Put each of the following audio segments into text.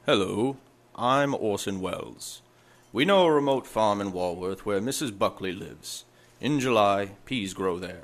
Hello, I'm Orson Welles. We know a remote farm in Walworth where Mrs. Buckley lives. In July, peas grow there.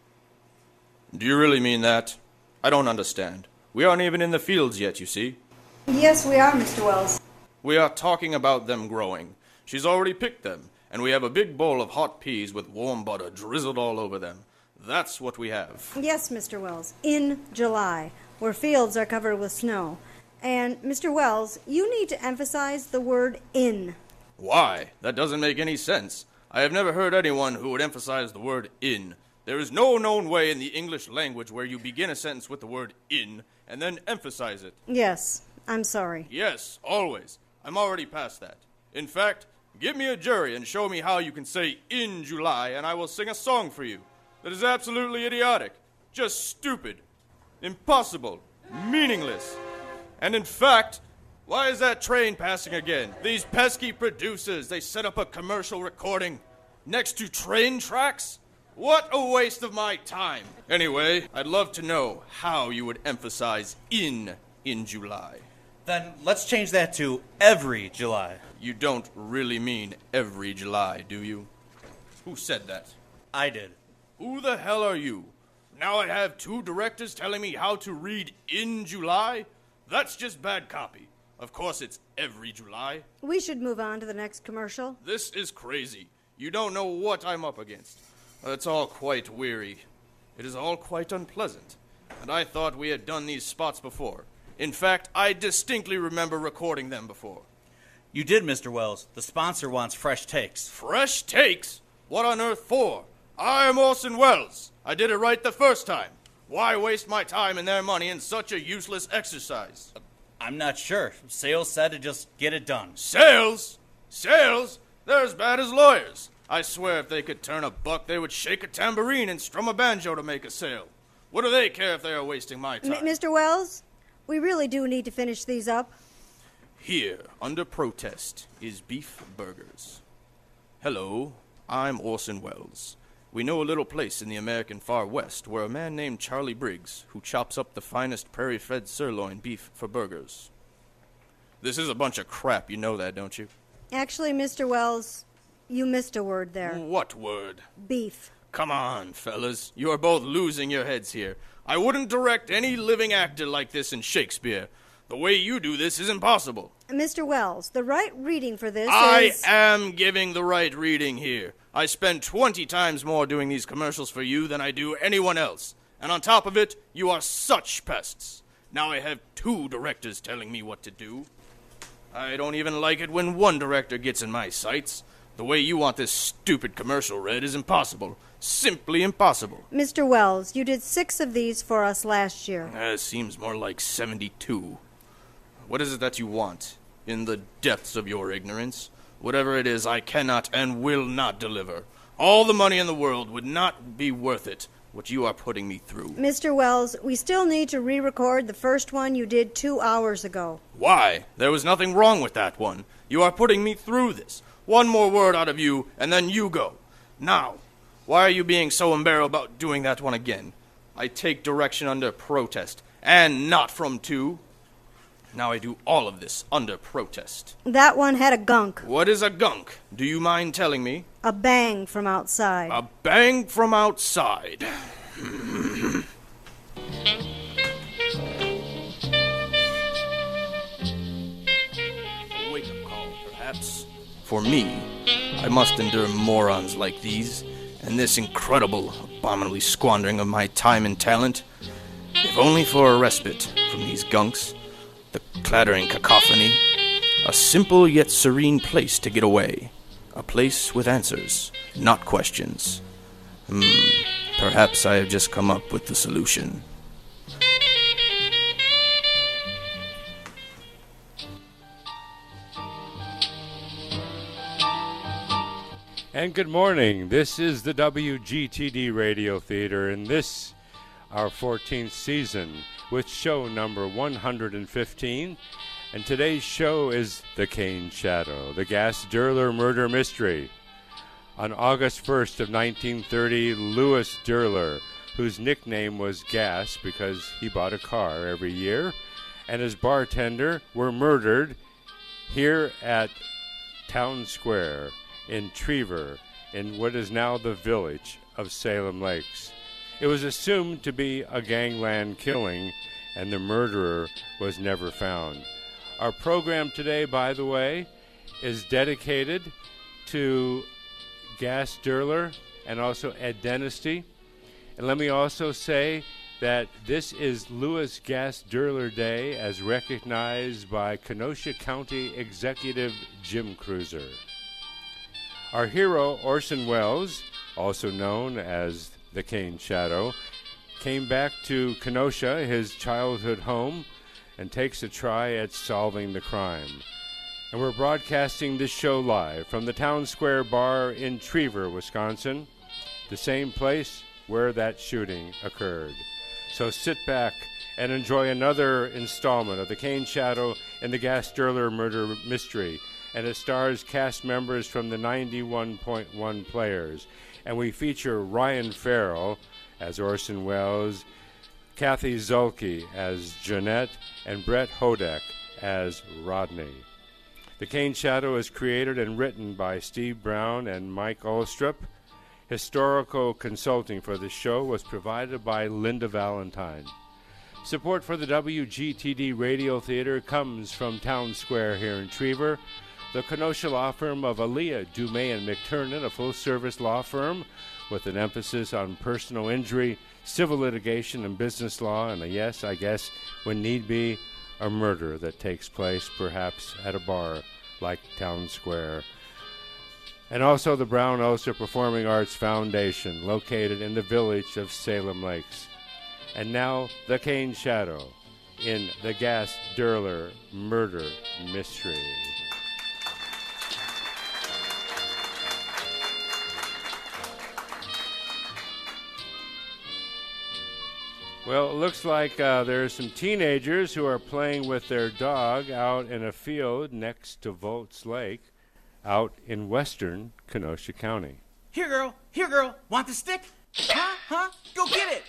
Do you really mean that? I don't understand. We aren't even in the fields yet, you see. Yes, we are, Mr. Wells. We are talking about them growing. She's already picked them, and we have a big bowl of hot peas with warm butter drizzled all over them. That's what we have. Yes, Mr. Wells, in July, where fields are covered with snow. And, Mr. Wells, you need to emphasize the word in. Why? That doesn't make any sense. I have never heard anyone who would emphasize the word in. There is no known way in the English language where you begin a sentence with the word in and then emphasize it. Yes, I'm sorry. Yes, always. I'm already past that. In fact, give me a jury and show me how you can say in July and I will sing a song for you. That is absolutely idiotic. Just stupid. Impossible. Meaningless. And in fact, why is that train passing again? These pesky producers, they set up a commercial recording next to train tracks? What a waste of my time. Anyway, I'd love to know how you would emphasize in July. Then let's change that to every July. You don't really mean every July, do you? Who said that? I did. Who the hell are you? Now I have two directors telling me how to read in July? That's just bad copy. Of course it's every July. We should move on to the next commercial. This is crazy. You don't know what I'm up against. It's all quite weary. It is all quite unpleasant. And I thought we had done these spots before. In fact, I distinctly remember recording them before. You did, Mr. Wells. The sponsor wants fresh takes. Fresh takes? What on earth for? I am Orson Welles. I did it right the first time. Why waste my time and their money in such a useless exercise? I'm not sure. Sales said to just get it done. Sales? Sales? They're as bad as lawyers. I swear if they could turn a buck, they would shake a tambourine and strum a banjo to make a sale. What do they care if they are wasting my time? Mr. Wells, we really do need to finish these up. Here, under protest, is beef burgers. Hello, I'm Orson Welles. We know a little place in the American far west where a man named Charlie Briggs, who chops up the finest prairie-fed sirloin beef for burgers. This is a bunch of crap, you know that, don't you? Actually, Mr. Wells, you missed a word there. What word? Beef. Come on, fellas. You are both losing your heads here. I wouldn't direct any living actor like this in Shakespeare. The way you do this is impossible. Mr. Wells, the right reading for this is... I am giving the right reading here. I spend 20 times more doing these commercials for you than I do anyone else. And on top of it, you are such pests. Now I have two directors telling me what to do. I don't even like it when one director gets in my sights. The way you want this stupid commercial read is impossible. Simply impossible. Mr. Wells, you did 6 of these for us last year. Seems more like 72. What is it that you want? In the depths of your ignorance? Whatever it is, I cannot and will not deliver. All the money in the world would not be worth it, what you are putting me through. Mr. Wells, we still need to re-record the first one you did 2 hours ago. Why? There was nothing wrong with that one. You are putting me through this. One more word out of you, and then you go. Now, why are you being so embarrassed about doing that one again? I take direction under protest, and not from two. Now I do all of this under protest. That one had a gunk. What is a gunk? Do you mind telling me? A bang from outside. A bang from outside. A wake-up call, perhaps. For me, I must endure morons like these, and this incredible, abominably squandering of my time and talent. If only for a respite from these gunks. The clattering cacophony, a simple yet serene place to get away, a place with answers, not questions. Perhaps I have just come up with the solution. And good morning. This is the WGTD Radio Theater, and this, our 14th season, with show number 115. And today's show is The Cane Shadow, the Gas Durler murder mystery. On August 1st of 1930, Louis Durler, whose nickname was Gas because he bought a car every year, and his bartender were murdered here at Town Square in Trevor, in what is now the village of Salem Lakes. It was assumed to be a gangland killing, and the murderer was never found. Our program today, by the way, is dedicated to Gas Derler and also Ed Dennisty. And let me also say that this is Louis Gas Derler Day as recognized by Kenosha County Executive Jim Cruiser. Our hero, Orson Welles, also known as the Cane Shadow, came back to Kenosha, his childhood home, and takes a try at solving the crime. And we're broadcasting this show live from the Town Square Bar in Trevor, Wisconsin, the same place where that shooting occurred. So sit back and enjoy another installment of The Cane Shadow and the Gas Derler Murder Mystery. And it stars cast members from the 91.1 Players. And we feature Ryan Farrell as Orson Welles, Kathy Zulke as Jeanette, and Brett Hodak as Rodney. The Cane Shadow is created and written by Steve Brown and Mike Olstrup. Historical consulting for the show was provided by Linda Valentine. Support for the WGTD Radio Theater comes from Town Square here in Trevor, the Kenosha law firm of Aaliyah, Dumais, and McTurnan, a full-service law firm with an emphasis on personal injury, civil litigation, and business law, and yes, I guess, when need be, a murder that takes place perhaps at a bar like Town Square. And also the Brown Ulster Performing Arts Foundation, located in the village of Salem Lakes. And now, The Cane Shadow in the Gas Derler Murder Mystery. Well, it looks like there are some teenagers who are playing with their dog out in a field next to Volts Lake out in western Kenosha County. Here, girl, want the stick? Huh? Go get it!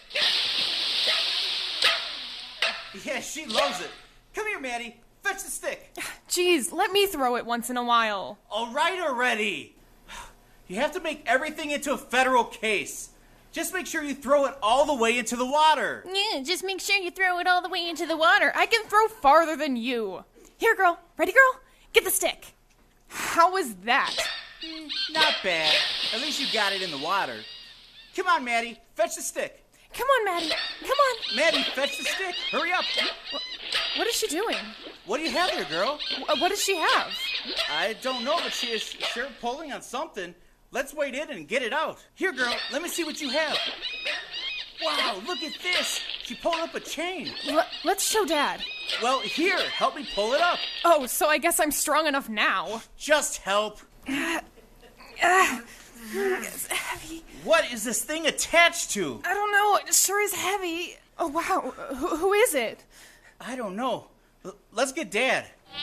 Yeah, she loves it. Come here, Maddie. Fetch the stick. Geez, let me throw it once in a while. All right already. You have to make everything into a federal case. Just make sure you throw it all the way into the water. Yeah, just make sure you throw it all the way into the water. I can throw farther than you. Here, girl. Ready, girl? Get the stick. How was that? Not bad. At least you got it in the water. Come on, Maddie. Fetch the stick. Come on, Maddie. Come on. Maddie, fetch the stick. Hurry up. What is she doing? What do you have there, girl? What does she have? I don't know, but she is sure pulling on something. Let's wait in and get it out. Here, girl, let me see what you have. Wow, look at this. She pulled up a chain. Let's show Dad. Well, here, help me pull it up. Oh, so I guess I'm strong enough now. Just help. It's heavy. What is this thing attached to? I don't know. It sure is heavy. Oh, wow. Who is it? I don't know. Let's get Dad.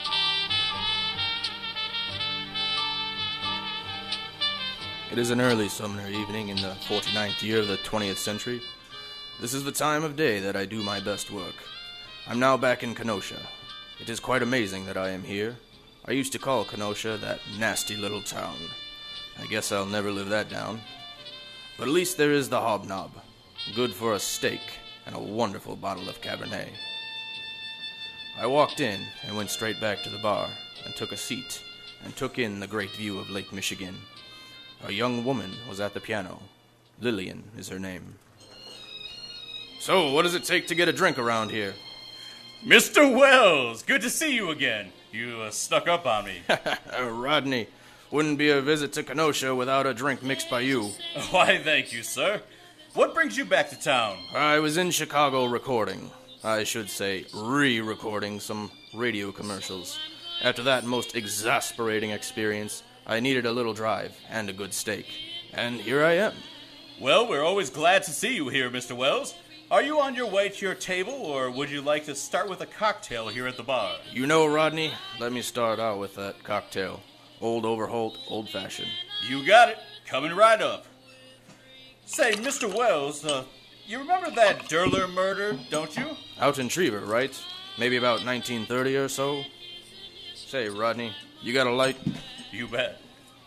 It is an early summer evening in the 49th year of the 20th century. This is the time of day that I do my best work. I'm now back in Kenosha. It is quite amazing that I am here. I used to call Kenosha that nasty little town. I guess I'll never live that down. But at least there is the Hobnob, good for a steak and a wonderful bottle of Cabernet. I walked in and went straight back to the bar and took a seat and took in the great view of Lake Michigan. A young woman was at the piano. Lillian is her name. So, what does it take to get a drink around here? Mr. Welles, good to see you again. You snuck up on me. Rodney, wouldn't be a visit to Kenosha without a drink mixed by you. Why, thank you, sir. What brings you back to town? I was in Chicago recording. I should say re-recording some radio commercials. After that most exasperating experience, I needed a little drive and a good steak. And here I am. Well, we're always glad to see you here, Mr. Welles. Are you on your way to your table, or would you like to start with a cocktail here at the bar? You know, Rodney, let me start out with that cocktail. Old Overholt, old-fashioned. You got it. Coming right up. Say, Mr. Welles, you remember that Derler murder, don't you? Out in Trevor, right? Maybe about 1930 or so. Say, Rodney, you got a light? You bet.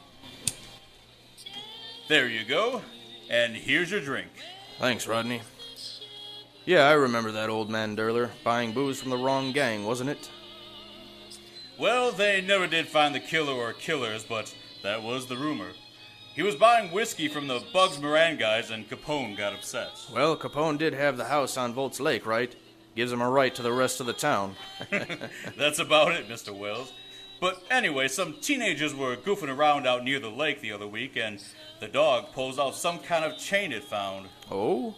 There you go. And here's your drink. Thanks, Rodney. Yeah, I remember that old man Durler buying booze from the wrong gang, wasn't it? Well, they never did find the killer or killers, but that was the rumor. He was buying whiskey from the Bugs Moran guys, and Capone got upset. Well, Capone did have the house on Volts Lake, right? Gives him a right to the rest of the town. That's about it, Mr. Wells. But anyway, some teenagers were goofing around out near the lake the other week, and the dog pulls out some kind of chain it found. Oh?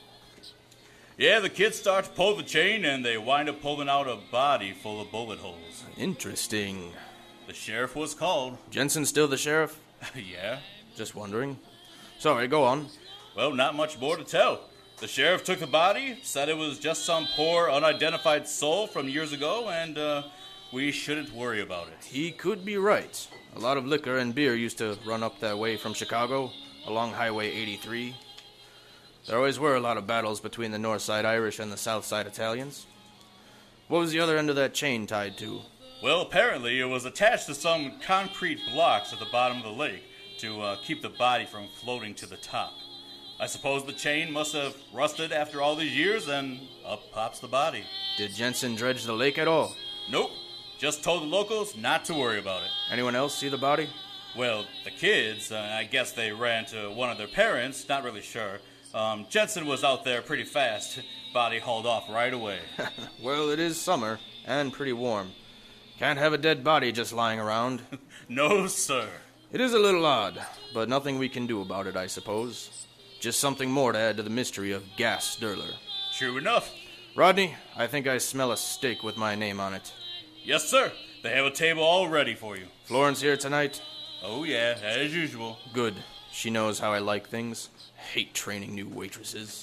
Yeah, the kids start to pull the chain, and they wind up pulling out a body full of bullet holes. Interesting. The sheriff was called. Jensen still the sheriff? Yeah. Just wondering. Sorry, go on. Well, not much more to tell. The sheriff took the body, said it was just some poor, unidentified soul from years ago, and we shouldn't worry about it. He could be right. A lot of liquor and beer used to run up that way from Chicago, along Highway 83. There always were a lot of battles between the North Side Irish and the South Side Italians. What was the other end of that chain tied to? Well, apparently it was attached to some concrete blocks at the bottom of the lake to keep the body from floating to the top. I suppose the chain must have rusted after all these years, and up pops the body. Did Jensen dredge the lake at all? Nope. Just told the locals not to worry about it. Anyone else see the body? Well, the kids, I guess they ran to one of their parents, not really sure. Jensen was out there pretty fast. Body hauled off right away. Well, it is summer, and pretty warm. Can't have a dead body just lying around. No, sir. It is a little odd, but nothing we can do about it, I suppose. Just something more to add to the mystery of Gas Durler. True enough. Rodney, I think I smell a steak with my name on it. Yes, sir. They have a table all ready for you. Florence here tonight? Oh, yeah, as usual. Good. She knows how I like things. Hate training new waitresses.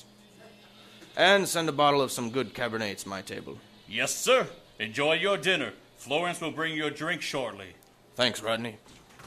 And send a bottle of some good Cabernet to my table. Yes, sir. Enjoy your dinner. Florence will bring you a drink shortly. Thanks, Rodney.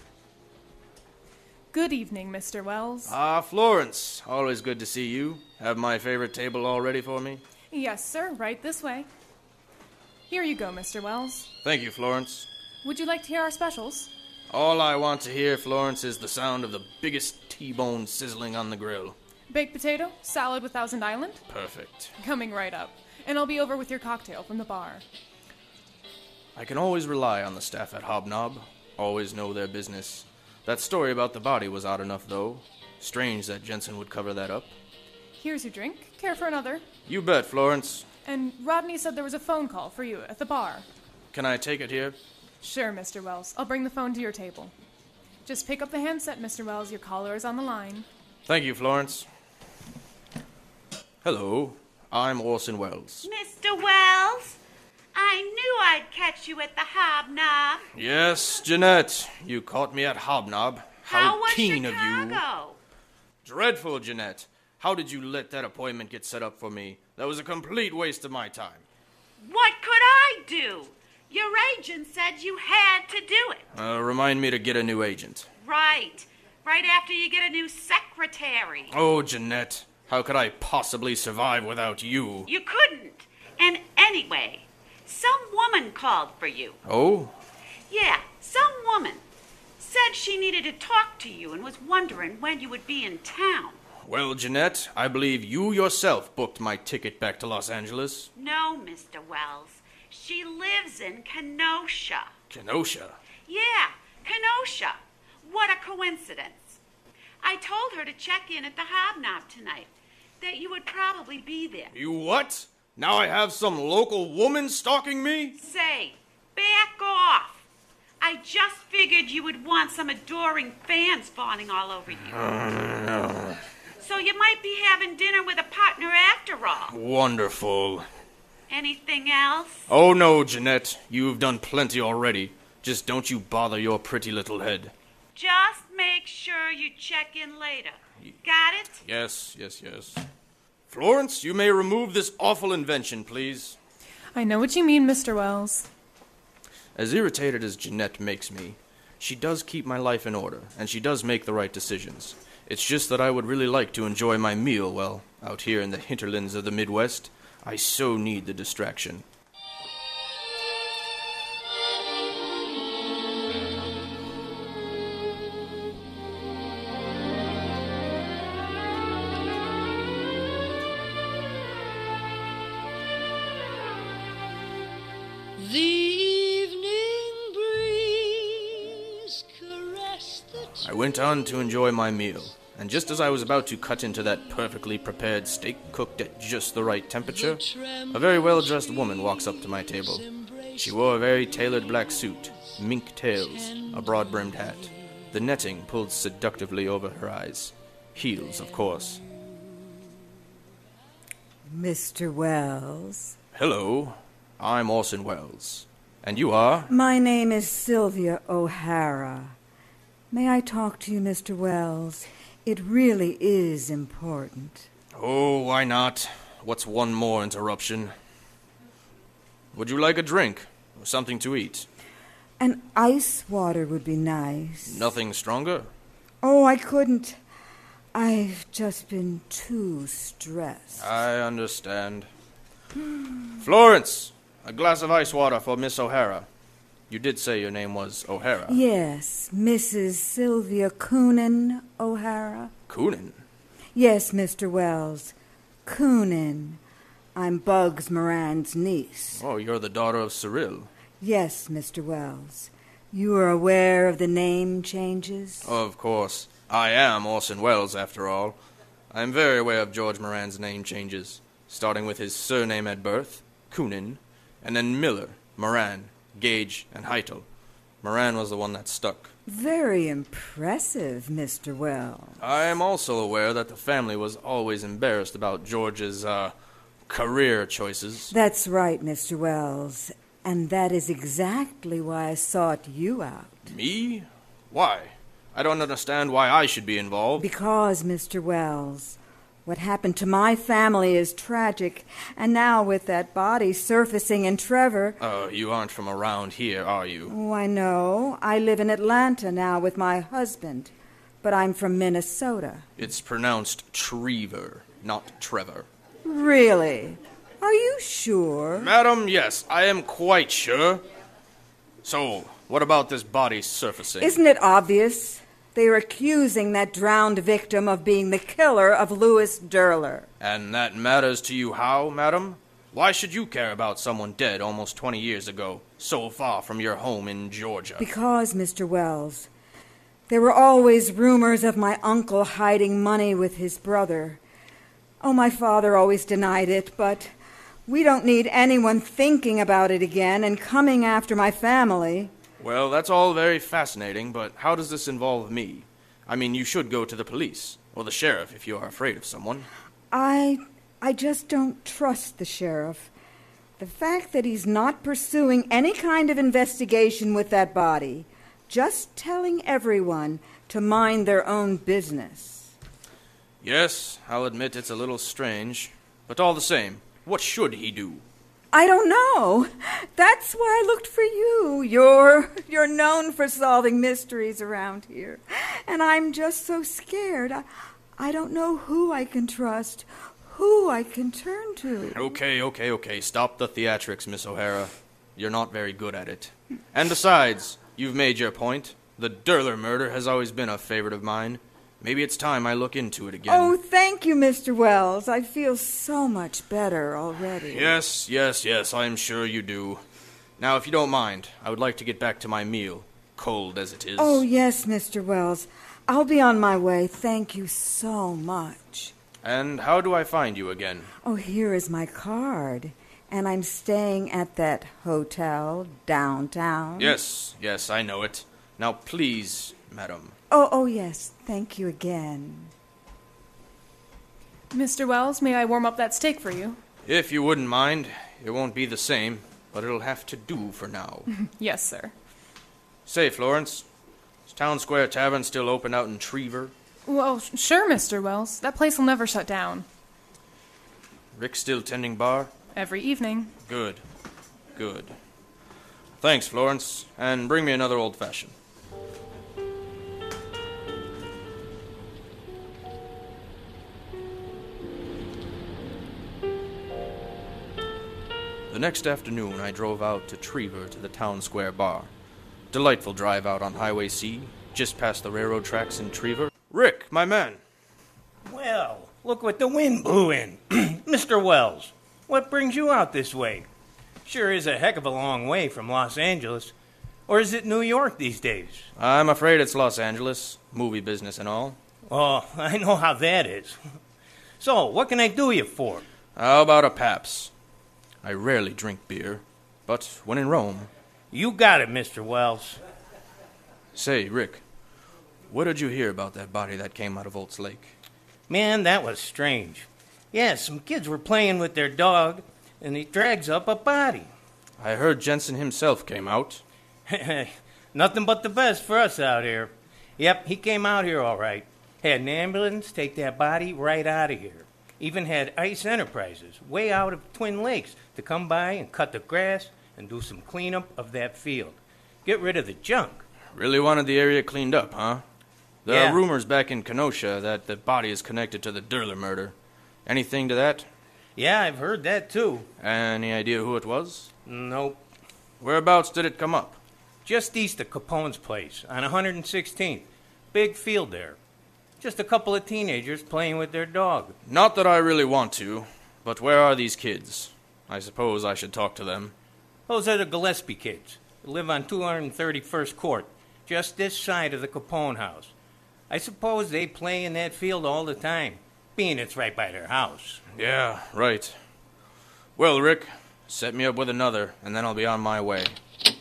Good evening, Mr. Wells. Ah, Florence. Always good to see you. Have my favorite table all ready for me? Yes, sir. Right this way. Here you go, Mr. Wells. Thank you, Florence. Would you like to hear our specials? All I want to hear, Florence, is the sound of the biggest T-bone sizzling on the grill. Baked potato, salad with Thousand Island. Perfect. Coming right up. And I'll be over with your cocktail from the bar. I can always rely on the staff at Hobnob. Always know their business. That story about the body was odd enough, though. Strange that Jensen would cover that up. Here's your drink. Care for another? You bet, Florence. And Rodney said there was a phone call for you at the bar. Can I take it here? Sure, Mr. Wells. I'll bring the phone to your table. Just pick up the handset, Mr. Wells. Your caller is on the line. Thank you, Florence. Hello, I'm Orson Welles. Mr. Wells, I knew I'd catch you at the Hobnob. Yes, Jeanette, you caught me at Hobnob. How was keen Chicago? of you. Dreadful, Jeanette. How did you let that appointment get set up for me? That was a complete waste of my time. What could I do? Your agent said you had to do it. Remind me to get a new agent. Right. Right after you get a new secretary. Oh, Jeanette, how could I possibly survive without you? You couldn't. And anyway, some woman called for you. Oh? Yeah, some woman. Said she needed to talk to you and was wondering when you would be in town. Well, Jeanette, I believe you yourself booked my ticket back to Los Angeles. No, Mr. Wells. She lives in Kenosha. Kenosha? Yeah, Kenosha. What a coincidence. I told her to check in at the Hobnob tonight, that you would probably be there. You what? Now I have some local woman stalking me? Say, back off. I just figured you would want some adoring fans fawning all over you. So you might be having dinner with a partner after all. Wonderful. Anything else? Oh no, Jeanette. You've done plenty already. Just don't you bother your pretty little head. Just make sure you check in later. Got it? Yes. Florence, you may remove this awful invention, please. I know what you mean, Mr. Wells. As irritated as Jeanette makes me, she does keep my life in order, and she does make the right decisions. It's just that I would really like to enjoy my meal, well, out here in the hinterlands of the Midwest. I so need the distraction. I went on to enjoy my meal, and just as I was about to cut into that perfectly prepared steak cooked at just the right temperature, a very well-dressed woman walks up to my table. She wore a very tailored black suit, mink tails, a broad-brimmed hat, the netting pulled seductively over her eyes. Heels, of course. Mr. Wells? Hello, I'm Orson Welles. And you are? My name is Sylvia O'Hara. May I talk to you, Mr. Wells? It really is important. Oh, why not? What's one more interruption? Would you like a drink? Or something to eat? An ice water would be nice. Nothing stronger? Oh, I couldn't. I've just been too stressed. I understand. Florence, a glass of ice water for Miss O'Hara. You did say your name was O'Hara. Yes, Mrs. Sylvia Coonan O'Hara. Coonan? Yes, Mr. Wells. Coonan. I'm Bugs Moran's niece. Oh, you're the daughter of Cyril. Yes, Mr. Wells. You are aware of the name changes? Of course. I am Orson Welles, after all. I am very aware of George Moran's name changes, starting with his surname at birth, Coonan, and then Miller, Moran, Gage, and Heitel. Moran was the one that stuck. Very impressive, Mr. Wells. I am also aware that the family was always embarrassed about George's, career choices. That's right, Mr. Wells. And that is exactly why I sought you out. Me? Why? I don't understand why I should be involved. Because, Mr. Wells, what happened to my family is tragic, and now with that body surfacing in Trevor... You aren't from around here, are you? Oh, I know. I live in Atlanta now with my husband, but I'm from Minnesota. It's pronounced Trever, not Trevor. Really? Are you sure? Madam, yes, I am quite sure. So, what about this body surfacing? Isn't it obvious? They are accusing that drowned victim of being the killer of Louis Durler. And that matters to you how, madam? Why should you care about someone dead almost 20 years ago, so far from your home in Georgia? Because, Mr. Wells, there were always rumors of my uncle hiding money with his brother. Oh, my father always denied it, but we don't need anyone thinking about it again and coming after my family. Well, that's all very fascinating, but how does this involve me? I mean, you should go to the police, or the sheriff if you are afraid of someone. I just don't trust the sheriff. The fact that he's not pursuing any kind of investigation with that body, just telling everyone to mind their own business. Yes, I'll admit it's a little strange, but all the same, what should he do? I don't know. That's why I looked for you. You're known for solving mysteries around here. And I'm just so scared. I don't know who I can trust, who I can turn to. Okay. Stop the theatrics, Miss O'Hara. You're not very good at it. And besides, you've made your point. The Durler murder has always been a favorite of mine. Maybe it's time I look into it again. Oh, thank you, Mr. Wells. I feel so much better already. Yes, I'm sure you do. Now, if you don't mind, I would like to get back to my meal, cold as it is. Oh, yes, Mr. Wells. I'll be on my way. Thank you so much. And how do I find you again? Oh, here is my card. And I'm staying at that hotel downtown. Yes, I know it. Now, please, madam. Oh, yes. Thank you again. Mr. Wells, may I warm up that steak for you? If you wouldn't mind. It won't be the same, but it'll have to do for now. Yes, sir. Say, Florence, is Town Square Tavern still open out in Trever? Well, sure, Mr. Wells. That place will never shut down. Rick still tending bar? Every evening. Good. Thanks, Florence, and bring me another old-fashioned. The next afternoon, I drove out to Trever to the Town Square Bar. Delightful drive out on Highway C, just past the railroad tracks in Trever. Rick, my man. Well, look what the wind blew in. Mr. Wells, what brings you out this way? Sure is a heck of a long way from Los Angeles. Or is it New York these days? I'm afraid it's Los Angeles, movie business and all. Oh, I know how that is. So, what can I do you for? How about a Pabst? I rarely drink beer, but when in Rome... You got it, Mr. Wells. Say, Rick, what did you hear about that body that came out of Olds Lake? Man, that was strange. Yeah, some kids were playing with their dog, and he drags up a body. I heard Jensen himself came out. Nothing but the best for us out here. Yep, he came out here all right. Had an ambulance take that body right out of here. Even had Ice Enterprises way out of Twin Lakes to come by and cut the grass and do some cleanup of that field. Get rid of the junk. Really wanted the area cleaned up, huh? There Yeah. are rumors back in Kenosha that the body is connected to the Durler murder. Anything to that? Yeah, I've heard that too. Any idea who it was? Nope. Whereabouts did it come up? Just east of Capone's place on 116th. Big field there. Just a couple of teenagers playing with their dog. Not that I really want to, but where are these kids? I suppose I should talk to them. Those are the Gillespie kids. They live on 231st Court, just this side of the Capone house. I suppose they play in that field all the time, being it's right by their house. Yeah, right. Well, Rick, set me up with another, and then I'll be on my way.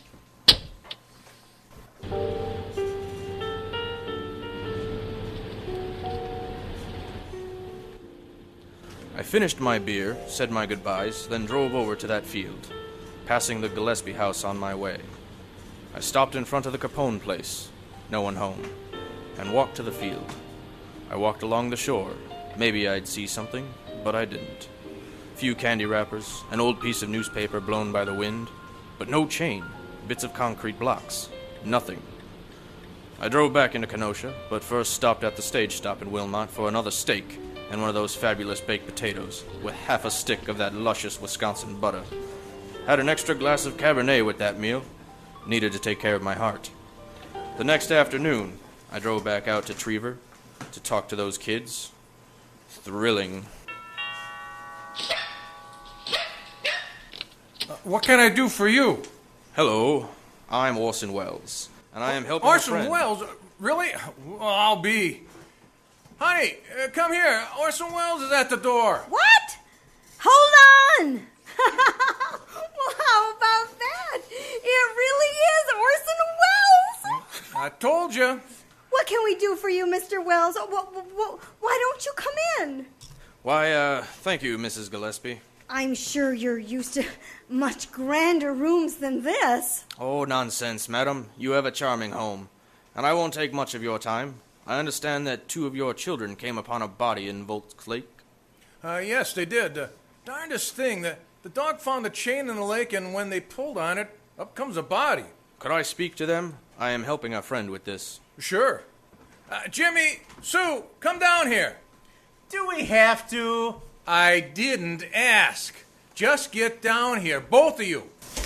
I finished my beer, said my goodbyes, then drove over to that field, passing the Gillespie house on my way. I stopped in front of the Capone place, no one home, and walked to the field. I walked along the shore. Maybe I'd see something, but I didn't. Few candy wrappers, an old piece of newspaper blown by the wind, but no chain, bits of concrete blocks, nothing. I drove back into Kenosha, but first stopped at the stage stop in Wilmot for another steak and one of those fabulous baked potatoes with half a stick of that luscious Wisconsin butter. Had an extra glass of Cabernet with that meal. Needed to take care of my heart. The next afternoon, I drove back out to Trever to talk to those kids. Thrilling. What can I do for you? Hello, I'm Orson Welles, and I am helping a Orson friend. Welles? Really? Well, I'll be. Honey, come here. Orson Welles is at the door. What? Hold on! Well, how about that? It really is Orson Welles! I told you. What can we do for you, Mr. Wells? Why don't you come in? Why, thank you, Mrs. Gillespie. I'm sure you're used to much grander rooms than this. Oh, nonsense, madam. You have a charming home, and I won't take much of your time. I understand that 2 of your children came upon a body in Volks Lake. Yes, they did. Darndest thing. The dog found a chain in the lake, and when they pulled on it, up comes a body. Could I speak to them? I am helping a friend with this. Sure. Jimmy, Sue, come down here. Do we have to? I didn't ask. Just get down here, both of you.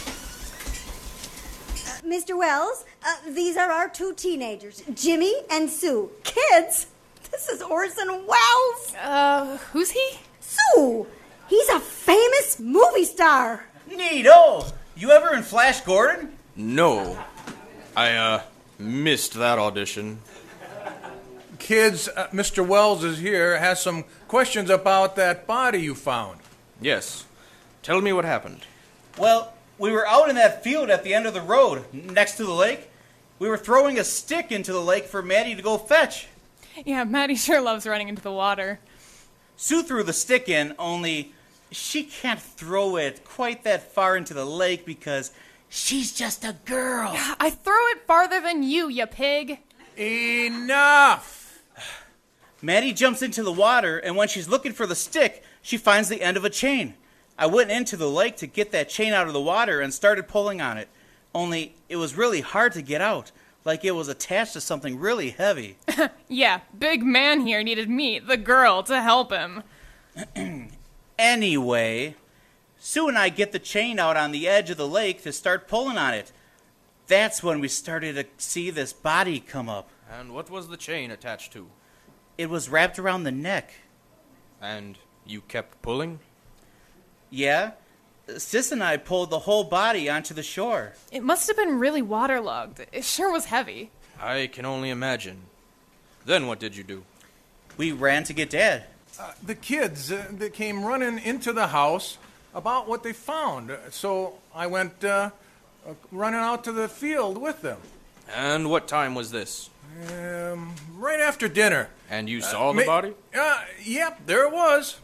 Mr. Wells, these are our 2 teenagers, Jimmy and Sue. Kids? This is Orson Welles. Who's he? Sue! He's a famous movie star. Neato! You ever in Flash Gordon? No. I, missed that audition. Kids, Mr. Wells is here, has some questions about that body you found. Yes. Tell me what happened. Well, we were out in that field at the end of the road, next to the lake. We were throwing a stick into the lake for Maddie to go fetch. Yeah, Maddie sure loves running into the water. Sue threw the stick in, only she can't throw it quite that far into the lake because she's just a girl. I throw it farther than you pig. Enough! Maddie jumps into the water, and when she's looking for the stick, she finds the end of a chain. I went into the lake to get that chain out of the water and started pulling on it. Only it was really hard to get out, like it was attached to something really heavy. Yeah, big man here needed me, the girl, to help him. Anyway, Sue and I get the chain out on the edge of the lake to start pulling on it. That's when we started to see this body come up. And what was the chain attached to? It was wrapped around the neck. And you kept pulling? Yeah, Sis and I pulled the whole body onto the shore. It must have been really waterlogged. It sure was heavy. I can only imagine. Then what did you do? We ran to get Dad. The kids, they came running into the house about what they found. So I went running out to the field with them. And what time was this? Right after dinner. And you saw the body? Yep, there it was.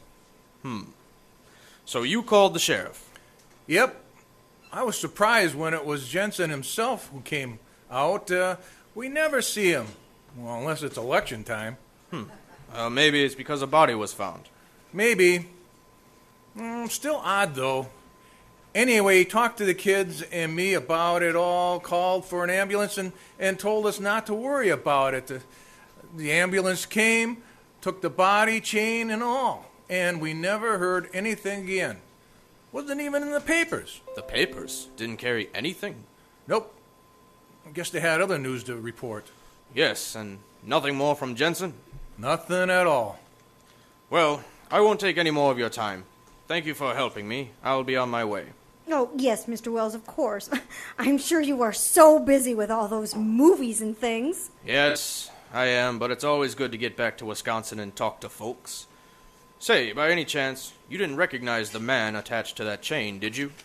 So you called the sheriff? Yep. I was surprised when it was Jensen himself who came out. We never see him. Well, unless it's election time. Maybe it's because a body was found. Maybe. Still odd, though. Anyway, he talked to the kids and me about it all, called for an ambulance, and told us not to worry about it. The ambulance came, took the body, chain, and all. And we never heard anything again. Wasn't even in the papers. The papers didn't carry anything? Nope. I guess they had other news to report. Yes, and nothing more from Jensen? Nothing at all. Well, I won't take any more of your time. Thank you for helping me. I'll be on my way. Oh, yes, Mr. Wells, of course. I'm sure you are so busy with all those movies and things. Yes, I am, but it's always good to get back to Wisconsin and talk to folks. Say, by any chance, you didn't recognize the man attached to that chain, did you?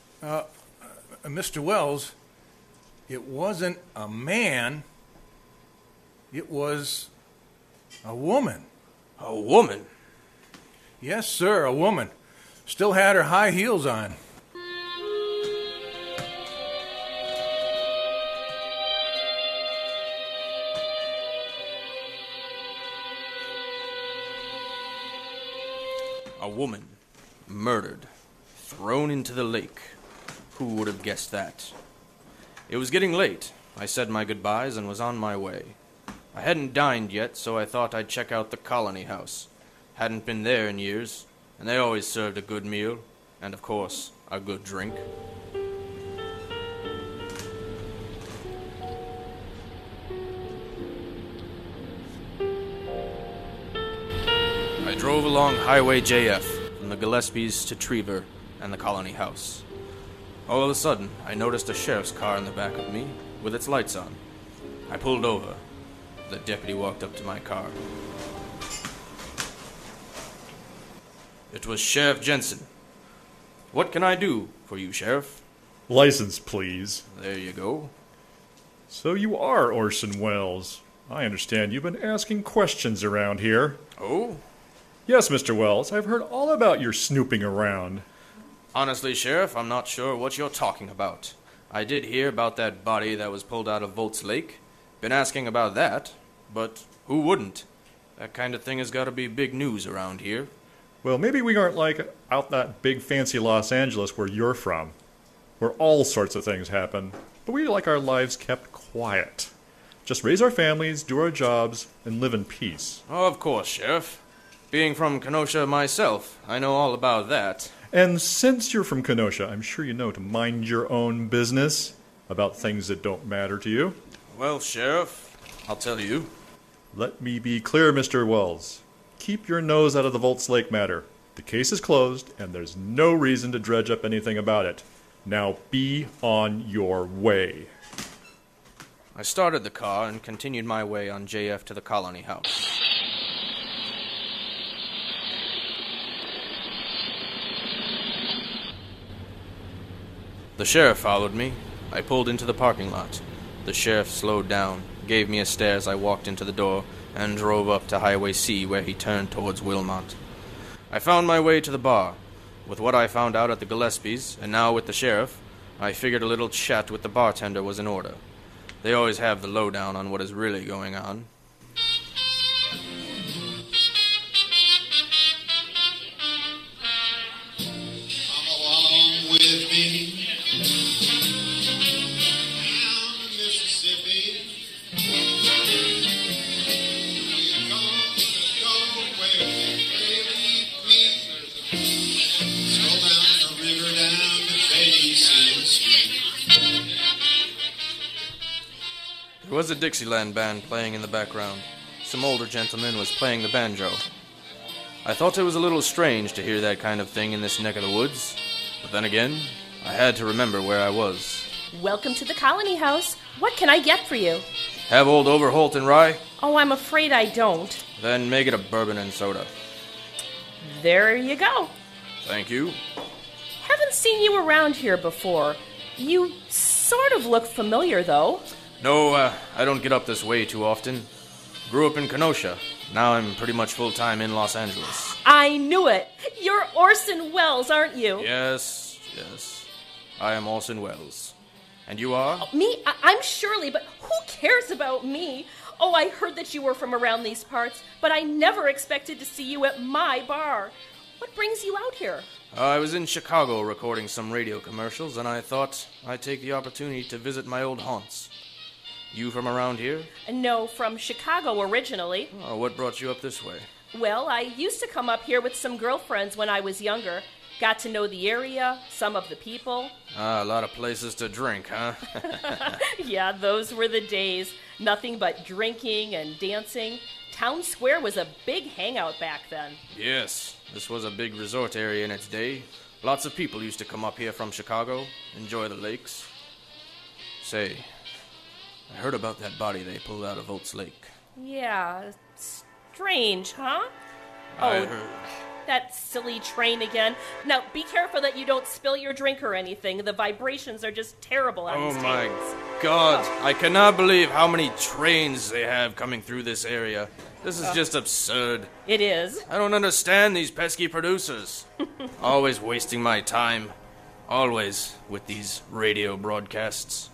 Mr. Wells, it wasn't a man. It was a woman. A woman? Yes, sir, a woman. Still had her high heels on. A woman. Murdered. Thrown into the lake. Who would have guessed that? It was getting late. I said my goodbyes and was on my way. I hadn't dined yet, so I thought I'd check out the Colony House. Hadn't been there in years, and they always served a good meal, and of course, a good drink. I drove along Highway JF from the Gillespie's to Trever and the Colony House. All of a sudden, I noticed a sheriff's car in the back of me with its lights on. I pulled over. The deputy walked up to my car. It was Sheriff Jensen. What can I do for you, Sheriff? License, please. There you go. So you are Orson Welles. I understand you've been asking questions around here. Oh? Yes, Mr. Wells, I've heard all about your snooping around. Honestly, Sheriff, I'm not sure what you're talking about. I did hear about that body that was pulled out of Volts Lake. Been asking about that, but who wouldn't? That kind of thing has got to be big news around here. Well, maybe we aren't like out that big fancy Los Angeles where you're from, where all sorts of things happen, but we like our lives kept quiet. Just raise our families, do our jobs, and live in peace. Oh, of course, Sheriff. Being from Kenosha myself, I know all about that. And since you're from Kenosha, I'm sure you know to mind your own business about things that don't matter to you. Well, Sheriff, I'll tell you. Let me be clear, Mr. Wells. Keep your nose out of the Volts Lake matter. The case is closed, and there's no reason to dredge up anything about it. Now be on your way. I started the car and continued my way on JF to the Colony House. The sheriff followed me. I pulled into the parking lot. The sheriff slowed down, gave me a stare as I walked into the door, and drove up to Highway C where he turned towards Wilmot. I found my way to the bar. With what I found out at the Gillespie's, and now with the sheriff, I figured a little chat with the bartender was in order. They always have the lowdown on what is really going on. There was a Dixieland band playing in the background. Some older gentleman was playing the banjo. I thought it was a little strange to hear that kind of thing in this neck of the woods. But then again, I had to remember where I was. Welcome to the Colony House. What can I get for you? Have old Overholt and rye? Oh, I'm afraid I don't. Then make it a bourbon and soda. There you go. Thank you. Haven't seen you around here before. You sort of look familiar, though. No, I don't get up this way too often. Grew up in Kenosha. Now I'm pretty much full-time in Los Angeles. I knew it. You're Orson Welles, aren't you? Yes. I am Orson Welles. And you are? Oh, me? I'm Shirley, but who cares about me? Oh, I heard that you were from around these parts, but I never expected to see you at my bar. What brings you out here? I was in Chicago recording some radio commercials, and I thought I'd take the opportunity to visit my old haunts. You from around here? No, from Chicago originally. Oh, what brought you up this way? Well, I used to come up here with some girlfriends when I was younger. Got to know the area, some of the people. A lot of places to drink, huh? Yeah, those were the days. Nothing but drinking and dancing. Town Square was a big hangout back then. Yes, this was a big resort area in its day. Lots of people used to come up here from Chicago, enjoy the lakes. Say, I heard about that body they pulled out of Oats Lake. Yeah, strange, huh? I heard. That silly train again. Now, be careful that you don't spill your drink or anything. The vibrations are just terrible on these my tables. God, I cannot believe how many trains they have coming through this area. This is just absurd. It is. I don't understand these pesky producers. Always wasting my time. Always with these radio broadcasts.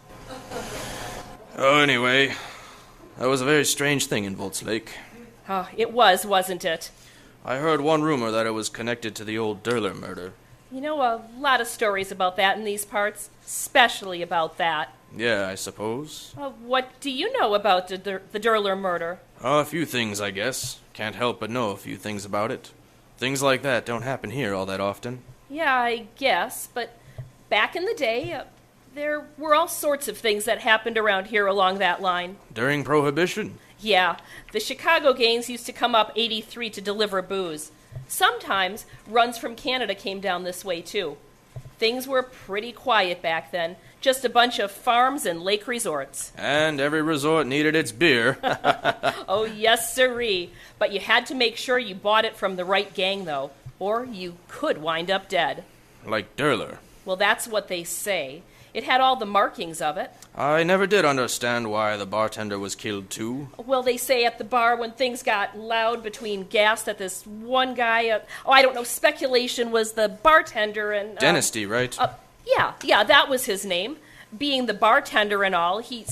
Oh, anyway, that was a very strange thing in Volts Lake. Oh, it was, wasn't it? I heard one rumor that it was connected to the old Durler murder. You know, a lot of stories about that in these parts, especially about that. Yeah, I suppose. What do you know about the Durler murder? A few things, I guess. Can't help but know a few things about it. Things like that don't happen here all that often. Yeah, I guess, but back in the day, there were all sorts of things that happened around here along that line. During Prohibition? Yeah, the Chicago gangs used to come up 83 to deliver booze. Sometimes runs from Canada came down this way, too. Things were pretty quiet back then. Just a bunch of farms and lake resorts. And every resort needed its beer. Oh, yes, sirree. But you had to make sure you bought it from the right gang, though, or you could wind up dead. Like Durler. Well, that's what they say. It had all the markings of it. I never did understand why the bartender was killed, too. Well, they say at the bar when things got loud between gas that this one guy, I don't know, speculation was the bartender and... Dennisty, right? Yeah, that was his name. Being the bartender and all, he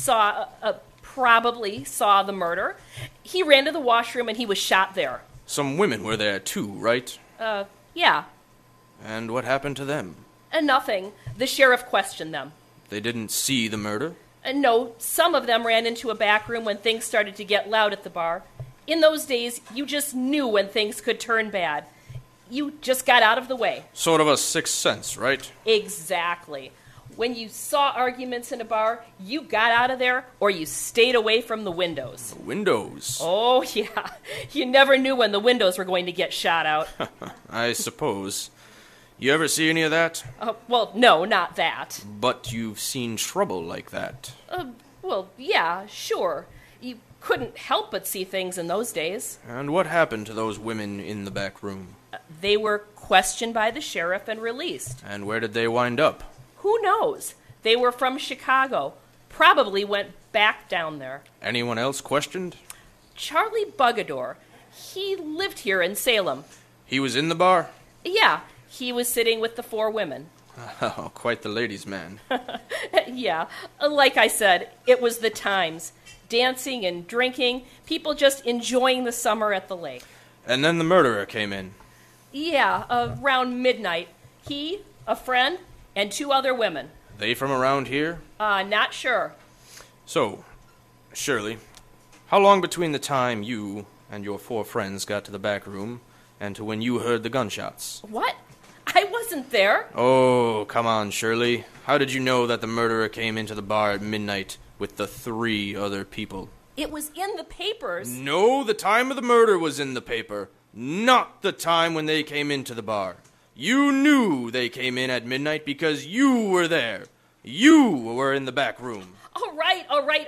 probably saw the murder. He ran to the washroom and he was shot there. Some women were there, too, right? Yeah. And what happened to them? Nothing. The sheriff questioned them. They didn't see the murder? No, some of them ran into a back room when things started to get loud at the bar. In those days, you just knew when things could turn bad. You just got out of the way. Sort of a sixth sense, right? Exactly. When you saw arguments in a bar, you got out of there or you stayed away from the windows. The windows? Oh, yeah. You never knew when the windows were going to get shot out. I suppose. You ever see any of that? Well, no, not that. But you've seen trouble like that. Well, yeah, sure. You couldn't help but see things in those days. And what happened to those women in the back room? They were questioned by the sheriff and released. And where did they wind up? Who knows? They were from Chicago. Probably went back down there. Anyone else questioned? Charlie Bugador. He lived here in Salem. He was in the bar? Yeah, he was sitting with the 4 women. Oh, quite the ladies' man. Yeah, like I said, it was the times. Dancing and drinking, people just enjoying the summer at the lake. And then the murderer came in. Yeah, around midnight. He, a friend, and 2 other women. They from around here? Not sure. So, Shirley, how long between the time you and your 4 friends got to the back room and to when you heard the gunshots? What? I wasn't there. Oh, come on, Shirley. How did you know that the murderer came into the bar at midnight with the 3 other people? It was in the papers. No, the time of the murder was in the paper, not the time when they came into the bar. You knew they came in at midnight because you were there. You were in the back room. All right.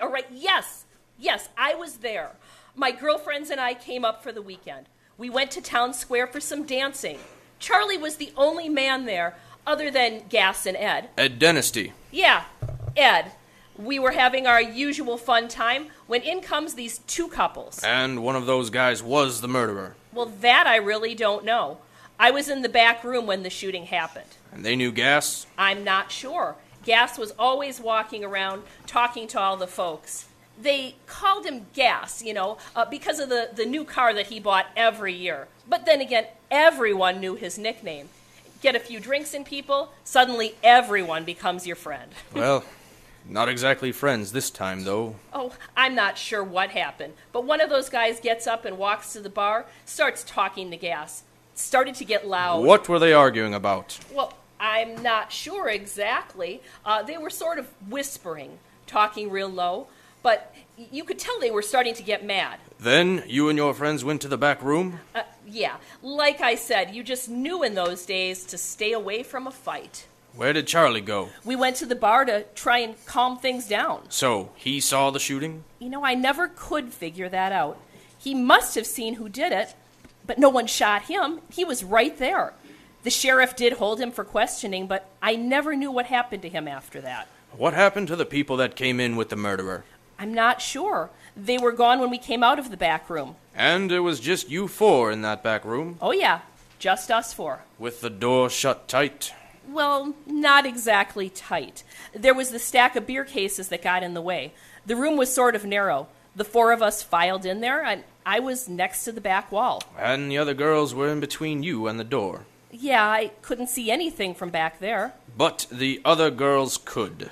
Yes, I was there. My girlfriends and I came up for the weekend. We went to Town Square for some dancing. Charlie was the only man there, other than Gas and Ed. Ed Dennisty. Yeah, Ed. We were having our usual fun time when in comes these two couples. And one of those guys was the murderer. Well, that I really don't know. I was in the back room when the shooting happened. And they knew Gas? I'm not sure. Gas was always walking around talking to all the folks. They called him Gas, because of the new car that he bought every year. But then again, everyone knew his nickname. Get a few drinks in people, suddenly everyone becomes your friend. Well, not exactly friends this time, though. Oh, I'm not sure what happened, but one of those guys gets up and walks to the bar, starts talking to Gas. It started to get loud. What were they arguing about? Well, I'm not sure exactly. They were sort of whispering, talking real low, but you could tell they were starting to get mad. Then you and your friends went to the back room? Yeah, like I said, you just knew in those days to stay away from a fight. Where did Charlie go? We went to the bar to try and calm things down. So, he saw the shooting? I never could figure that out. He must have seen who did it, but no one shot him. He was right there. The sheriff did hold him for questioning, but I never knew what happened to him after that. What happened to the people that came in with the murderer? I'm not sure. They were gone when we came out of the back room. And it was just you four in that back room? Oh, yeah. Just us four. With the door shut tight? Well, not exactly tight. There was the stack of beer cases that got in the way. The room was sort of narrow. The four of us filed in there, and I was next to the back wall. And the other girls were in between you and the door? Yeah, I couldn't see anything from back there. But the other girls could?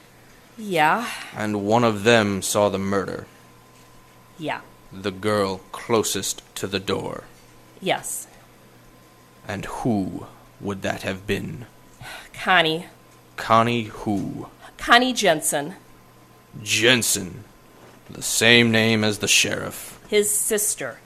Yeah. And one of them saw the murder? Yeah. The girl closest to the door? Yes. And who would that have been? Connie. Connie who? Connie Jensen. Jensen. The same name as the sheriff. His sister.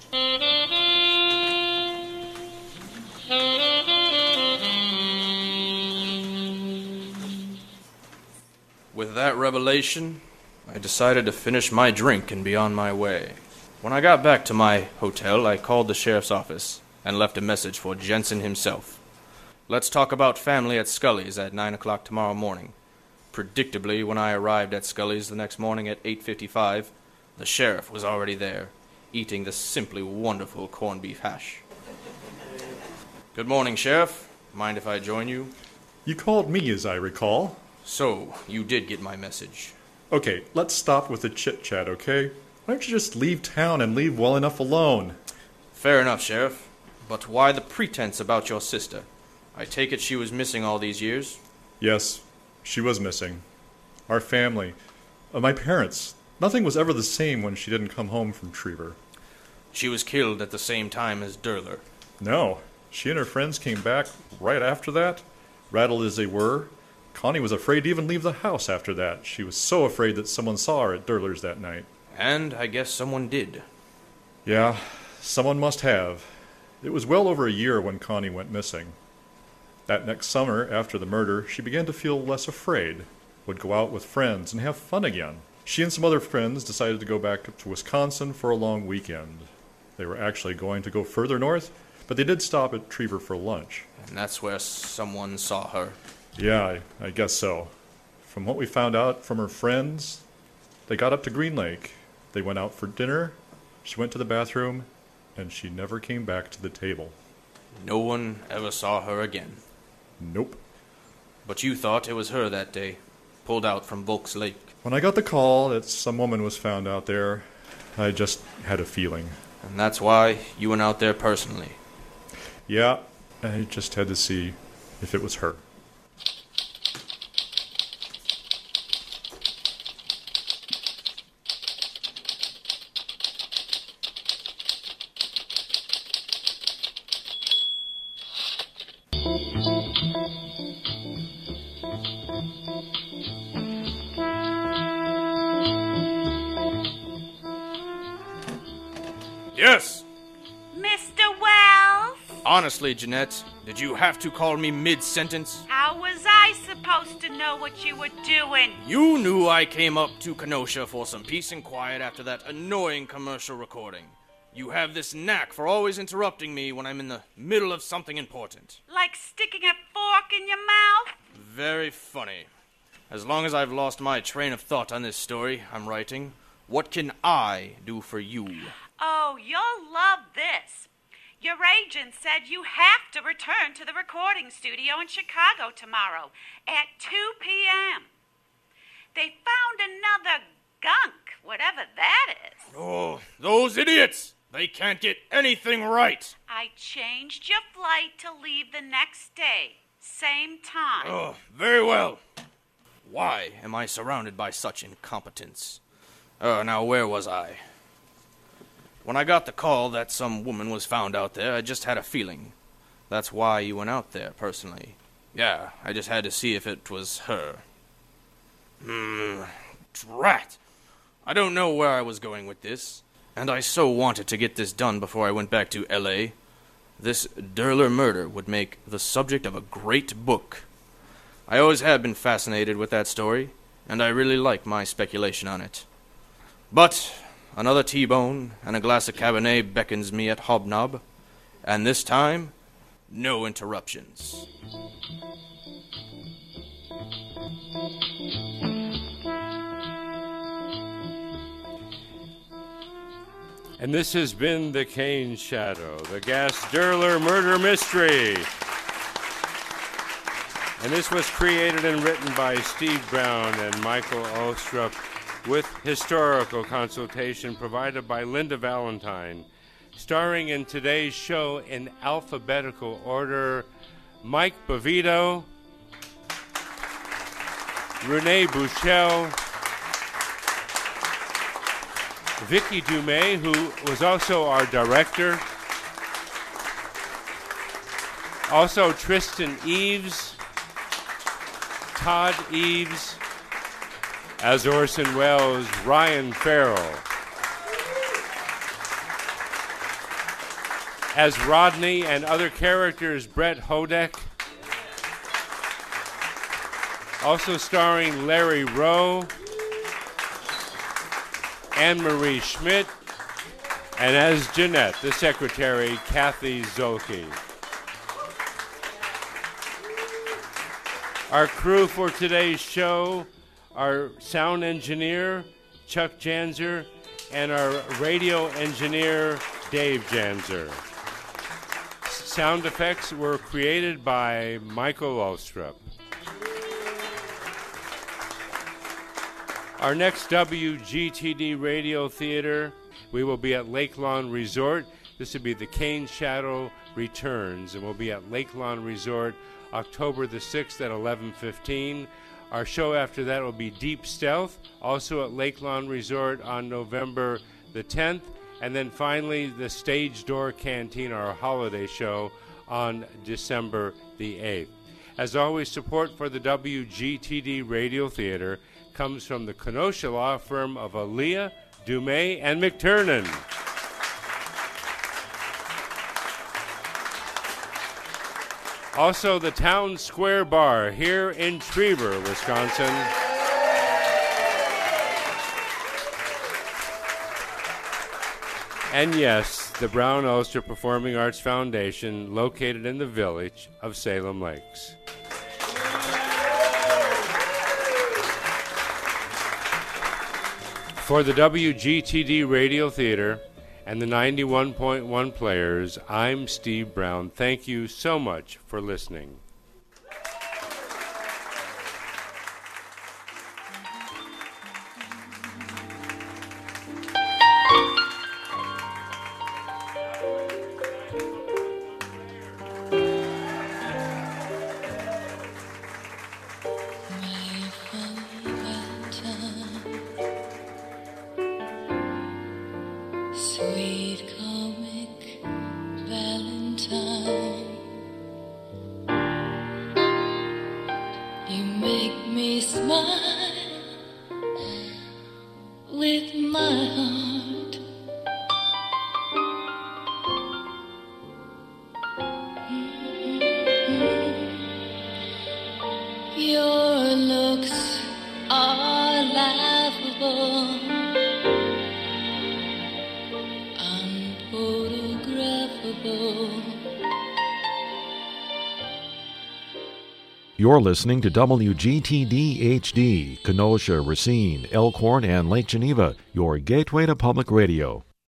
With that revelation, I decided to finish my drink and be on my way. When I got back to my hotel, I called the sheriff's office and left a message for Jensen himself. Let's talk about family at Scully's at 9 o'clock tomorrow morning. Predictably, when I arrived at Scully's the next morning at 8:55, the sheriff was already there, eating the simply wonderful corned beef hash. Good morning, Sheriff. Mind if I join you? You called me, as I recall. So, you did get my message. Okay, let's stop with the chit-chat, okay? Why don't you just leave town and leave well enough alone? Fair enough, Sheriff. But why the pretense about your sister? I take it she was missing all these years? Yes, she was missing. Our family. My parents. Nothing was ever the same when she didn't come home from Trevor. She was killed at the same time as Durler. No. She and her friends came back right after that. Rattled as they were. Connie was afraid to even leave the house after that. She was so afraid that someone saw her at Durler's that night. And I guess someone did. Yeah, someone must have. It was well over a year when Connie went missing. That next summer, after the murder, she began to feel less afraid, would go out with friends and have fun again. She and some other friends decided to go back up to Wisconsin for a long weekend. They were actually going to go further north, but they did stop at Trevor for lunch. And that's where someone saw her. Yeah, I guess so. From what we found out from her friends, they got up to Green Lake. They went out for dinner, she went to the bathroom, and she never came back to the table. No one ever saw her again. Nope. But you thought it was her that day, pulled out from Volks Lake. When I got the call that some woman was found out there, I just had a feeling. And that's why you went out there personally? Yeah, I just had to see if it was her. Yes! Mr. Wells? Honestly, Jeanette, Did you have to call me mid-sentence? How was I supposed to know what you were doing? You knew I came up to Kenosha for some peace and quiet after that annoying commercial recording. You have this knack for always interrupting me when I'm in the middle of something important. Like sticking a fork in your mouth? Very funny. As long as I've lost my train of thought on this story I'm writing, what can I do for you? Oh, you'll love this. Your agent said you have to return to the recording studio in Chicago tomorrow at 2 p.m. They found another gunk, whatever that is. Oh, those idiots! They can't get anything right! I changed your flight to leave the next day, same time. Oh, very well. Why am I surrounded by such incompetence? Now where was I? When I got the call that some woman was found out there, I just had a feeling. That's why you went out there, personally. Yeah, I just had to see if it was her. Drat! I don't know where I was going with this, and I so wanted to get this done before I went back to L.A. This Durler murder would make the subject of a great book. I always have been fascinated with that story, and I really like my speculation on it. But another T-bone and a glass of Cabernet beckons me at Hobnob, and this time, no interruptions. And this has been The Kane Shadow, the Gas Durler murder mystery. And this was created and written by Steve Brown and Michael Olstrup, with historical consultation provided by Linda Valentine. Starring in today's show in alphabetical order, Mike Bovito, Renee Buchel, Vicky Dumais, who was also our director, also Tristan Eves, Todd Eves, as Orson Welles, Ryan Farrell. As Rodney and other characters, Brett Hodek. Also starring Larry Rowe, Anne-Marie Schmidt, and as Jeanette, the secretary, Kathy Zolke. Our crew for today's show, our sound engineer, Chuck Janzer, and our radio engineer, Dave Janzer. Sound effects were created by Michael Olstrup. Our next WGTD Radio Theater, we will be at Lake Lawn Resort. This will be The Kane Shadow Returns, and we'll be at Lake Lawn Resort October the 6th at 11:15. Our show after that will be Deep Stealth, also at Lake Lawn Resort on November the 10th. And then finally, the Stage Door Canteen, our holiday show, on December the 8th. As always, support for the WGTD Radio Theater comes from the Kenosha law firm of Aaliyah, Dumais, and McTurnan. Also, the Town Square Bar here in Trevor, Wisconsin. And yes, the Brown Ulster Performing Arts Foundation, located in the village of Salem Lakes. For the WGTD Radio Theater and the 91.1 players, I'm Steve Brown. Thank you so much for listening. Sweet comic Valentine, you make me smile with my heart. beautiful, unphotographable. You're listening to WGTD HD, Kenosha, Racine, Elkhorn, and Lake Geneva, your gateway to public radio.